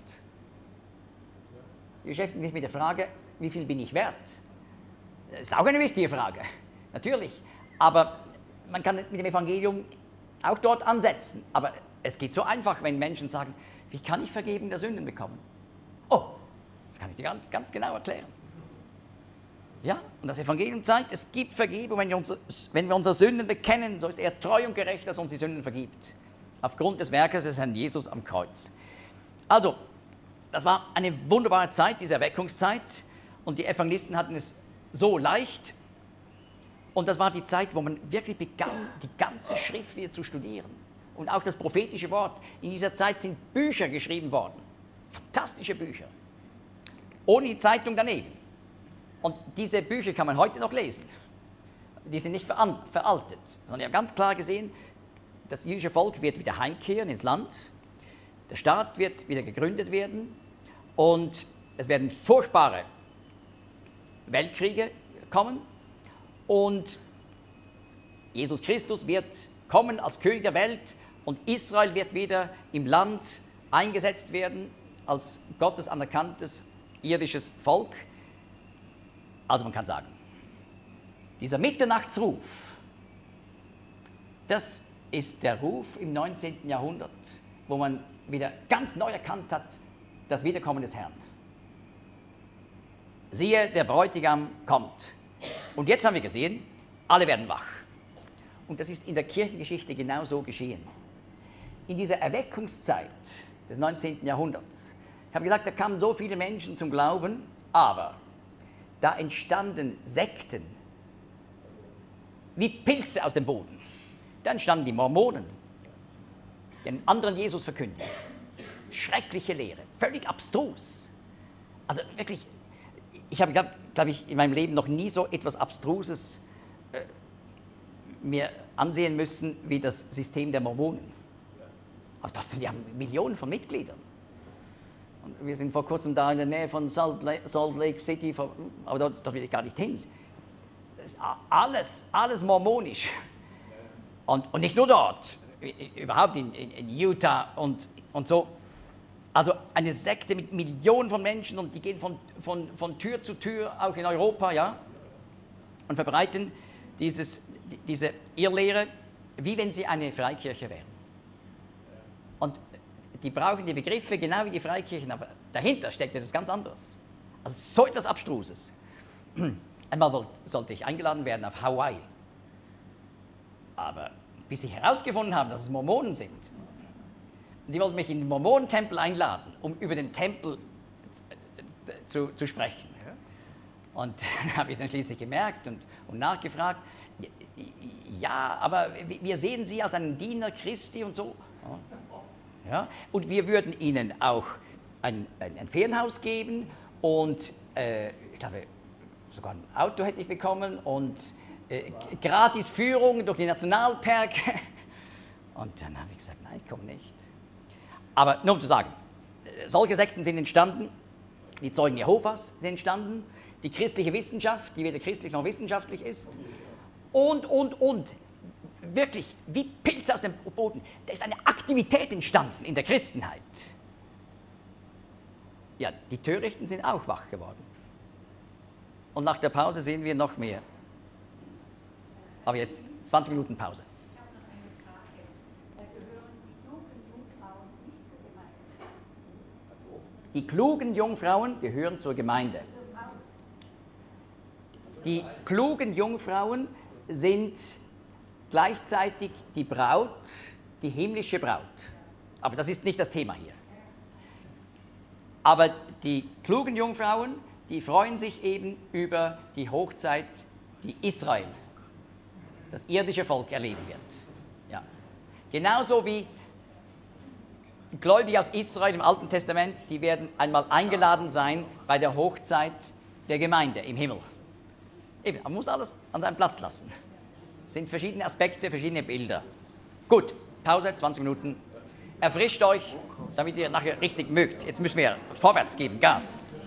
Die beschäftigen sich mit der Frage, wie viel bin ich wert? Das ist auch eine wichtige Frage, natürlich. Aber man kann mit dem Evangelium auch dort ansetzen. Aber es geht so einfach, wenn Menschen sagen, wie kann ich Vergebung der Sünden bekommen? Oh, das kann ich dir ganz, ganz genau erklären. Ja, und das Evangelium zeigt, es gibt Vergebung, wenn wir, unsere, wenn wir unsere Sünden bekennen, so ist er treu und gerecht, dass er uns die Sünden vergibt. Aufgrund des Werkes des Herrn Jesus am Kreuz. Also, das war eine wunderbare Zeit, diese Erweckungszeit, und die Evangelisten hatten es so leicht. Und das war die Zeit, wo man wirklich begann, die ganze Schrift wieder zu studieren. Und auch das prophetische Wort. In dieser Zeit sind Bücher geschrieben worden. Fantastische Bücher. Ohne die Zeitung daneben. Und diese Bücher kann man heute noch lesen. Die sind nicht veraltet, sondern wir haben ganz klar gesehen, das jüdische Volk wird wieder heimkehren ins Land. Der Staat wird wieder gegründet werden. Und es werden furchtbare Weltkriege kommen. Und Jesus Christus wird kommen als König der Welt und Israel wird wieder im Land eingesetzt werden als Gottes anerkanntes irdisches Volk. Also man kann sagen, dieser Mitternachtsruf, das ist der Ruf im neunzehnten Jahrhundert, wo man wieder ganz neu erkannt hat, das Wiederkommen des Herrn. Siehe, der Bräutigam kommt. Und jetzt haben wir gesehen, alle werden wach. Und das ist in der Kirchengeschichte genau so geschehen. In dieser Erweckungszeit des neunzehnten Jahrhunderts, ich habe gesagt, da kamen so viele Menschen zum Glauben, aber da entstanden Sekten wie Pilze aus dem Boden. Da entstanden die Mormonen, die einen anderen Jesus verkündigen. Schreckliche Lehre, völlig abstrus. Also wirklich, ich habe, glaube glaub ich, in meinem Leben noch nie so etwas Abstruses äh, mir ansehen müssen wie das System der Mormonen. Aber trotzdem, die haben Millionen von Mitgliedern. Und wir sind vor kurzem da in der Nähe von Salt Lake, Salt Lake City, aber da, da will ich gar nicht hin. Das ist alles, alles mormonisch. Und, und nicht nur dort, überhaupt in, in, in Utah und, und so. Also eine Sekte mit Millionen von Menschen und die gehen von, von, von Tür zu Tür, auch in Europa, ja, und verbreiten dieses, diese Irrlehre, wie wenn sie eine Freikirche wären. Und die brauchen die Begriffe genau wie die Freikirchen, aber dahinter steckt etwas ganz anderes. Also so etwas Abstruses. Einmal sollte ich eingeladen werden auf Hawaii. Aber bis sie herausgefunden haben, dass es Mormonen sind, die wollten mich in den Mormonentempel einladen, um über den Tempel zu, zu sprechen. Und dann habe ich dann schließlich gemerkt und, und nachgefragt, ja, aber wir sehen Sie als einen Diener Christi und so. Ja, und wir würden Ihnen auch ein, ein, ein Ferienhaus geben und äh, ich glaube, sogar ein Auto hätte ich bekommen und äh, gratis Führung durch die Nationalparke. Und dann habe ich gesagt, nein, ich komme nicht. Aber nur um zu sagen, solche Sekten sind entstanden, die Zeugen Jehovas sind entstanden, die christliche Wissenschaft, die weder christlich noch wissenschaftlich ist, und, und, und, wirklich wie Pilze aus dem Boden. Da ist eine Aktivität entstanden in der Christenheit. Ja, die Törichten sind auch wach geworden. Und nach der Pause sehen wir noch mehr. Aber jetzt zwanzig Minuten Pause. Ich habe noch eine Frage. Da gehören die klugen Jungfrauen nicht zur Gemeinde. Die klugen Jungfrauen gehören zur Gemeinde. Die klugen Jungfrauen sind gleichzeitig die Braut, die himmlische Braut. Aber das ist nicht das Thema hier. Aber die klugen Jungfrauen, die freuen sich eben über die Hochzeit, die Israel, das irdische Volk, erleben wird. Ja. Genauso wie Gläubige aus Israel im Alten Testament, die werden einmal eingeladen sein bei der Hochzeit der Gemeinde im Himmel. Eben, man muss alles an seinem Platz lassen. Es sind verschiedene Aspekte, verschiedene Bilder. Gut, Pause, zwanzig Minuten. Erfrischt euch, damit ihr nachher richtig mögt. Jetzt müssen wir vorwärts geben, Gas.